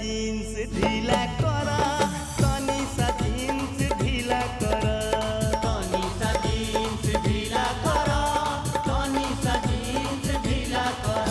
Jeans ढीला कर तनी सा जीन्स ढीला कर तनी सा जीन्स ढीला कर तनी सा जीन्स ढीला कर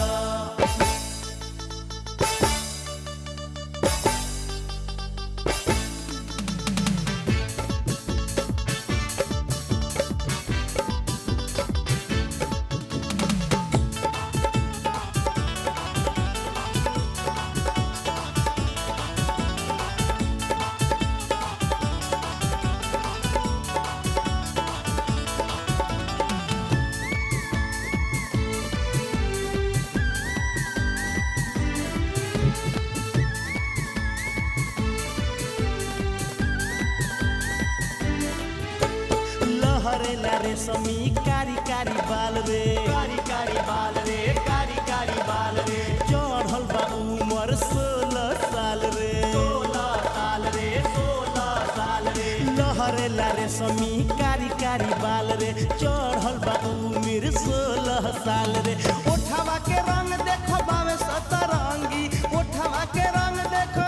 लहरेला रेशमी कारी कारी बाल रे कारी कारी बाल रे कारी कारी बाल रे चढ़ल बा उमर 16 साल रे 16 साल रे 16 साल रे लहरेला रेशमी कारी कारी बाल रे चढ़ल बा उमर 16 साल रे ओठवा के रंग देखो बावे सतरंगी ओठवा के रंग देखो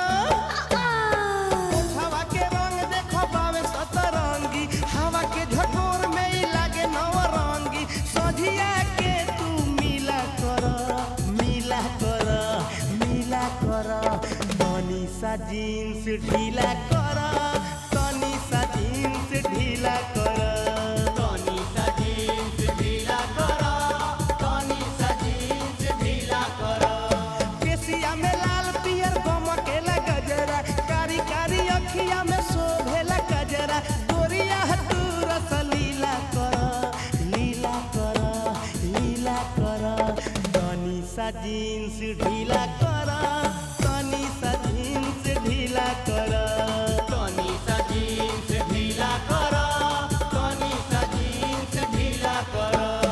ओठवा के रंग देखो बावे सतरंगी हवा के झकोर में ही लागे नवरंगी सझिया के तू मिला कर मिला कर मिला कर तनी सा जीन्स ढीला कर तनी सा जीन्स ढीला कर तनी सा जीन्स ढीला कर तनी सा जीन्स ढीला कर केसिया में लाल पियर गमकेला गजरा कारी कारी अखिया में शोभेला गजरा गोरिया तू रस लीला कर लीला कर लीला कर तनी सा जीन्स ढीला कर तनी सा जीन्स ढीला कर तनी सा जीन्स ढीला कर तनी सा जीन्स ढीला कर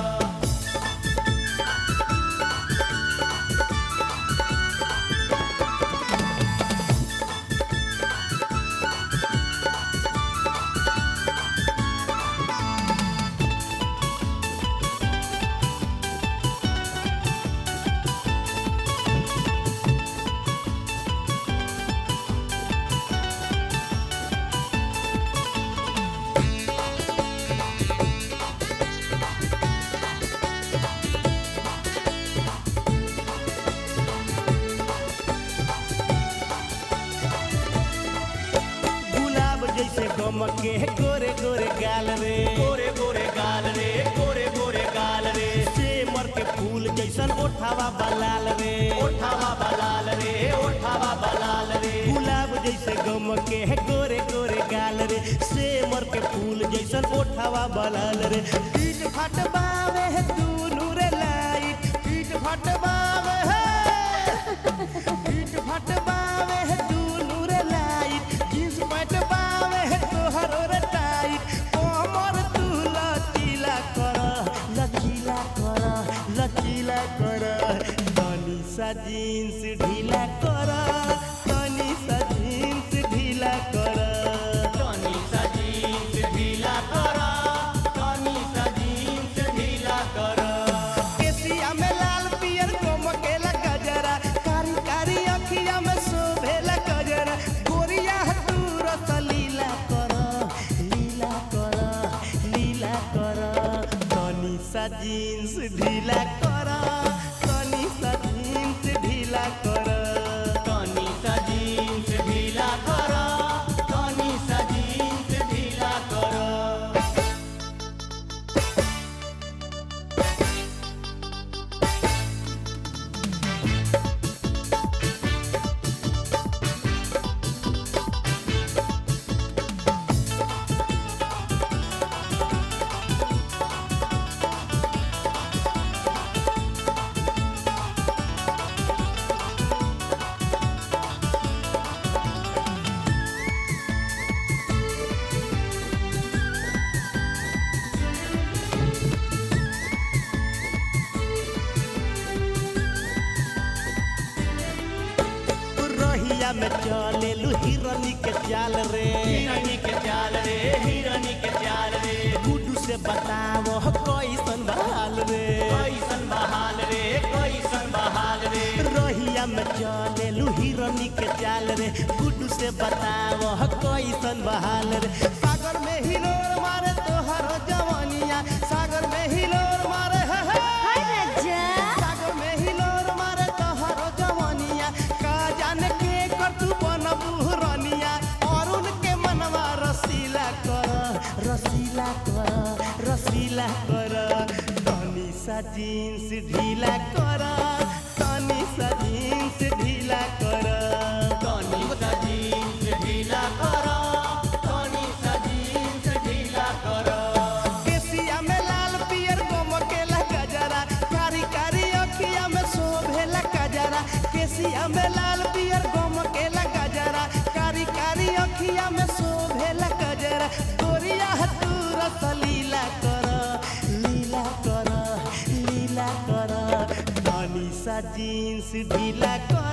गुलाब जैसे गमके गोरे गोरे गाल रे गोरे गोरे गाल रे गोरे गोरे गाल रे सेमर के फूल जैसन ओठावा बलाल रे ओठावा बलाल रे ओठावा बलाल रे गुलाब जैसे गमके गोरे गोरे गाल रे सेमर के फूल जैसन ओठावा बलाल रे पीठ फटबावे है दुनू रे लाइट पीठ फटबावे है पीठ फटबावे है दुनू रे लाइट जींस फटबावे है तोहरो रे टाइट कोमर तू लचीला कर लचीला कर लचीला कर तनी सा जीन्स ढीला कर तनी सा जीन्स ढीला कर तनी सा जीन्स ढीला कर तनी सा जीन्स ढीला कर केसिया में लाल पियर गमकेला गजरा कारी कारी अखिया में शोभेला गजरा गोरिया तू रस लीला कर लीला कर लीला कर तनी सा जीन्स ढीला कर तनी सा जीन्स ढीला कर तनी सा जीन्स ढीला कर तनी सा जीन्स ढीला कर रहिया में चलेलू हिरनी के चाल रे हिरनी के चाल रे हिरनी के चाल रे गुड्डू से बताओ कैसन बहाल रे, कैसन बहाल रे, कैसन बहाल रे। रहिया में चले लू हिरनी के चाल रे, गुड्डू से बताओ कैसन बहाल रे। सागर में हिलोर मारे तोहर जवानिया, सागर में हिलोर मारे हाय राजा सागर में हिलोर मारे तोहर जवानिया, का जाने के कर तू बनबू रनिया। और उनके मनवा रसीला कर, रसीला कर, रसीला कर। तनी सा जीन्स ढीला कर, तनी सा जीन्स ढीला कर। तनी सा जीन्स ढीला कर, तनी सा जीन्स ढीला कर। केसिया में लाल पियर गमकेला गजरा, कारी कारी अखिया में शोभेला गजरा। केसिया में लाल पियर गमकेला गजरा, कारी कारी अखिया में शोभेला गजरा। गोरिया तू रस लीला कर, लीला कर, लीला कर। तनी सा जीन्स ढीला कर।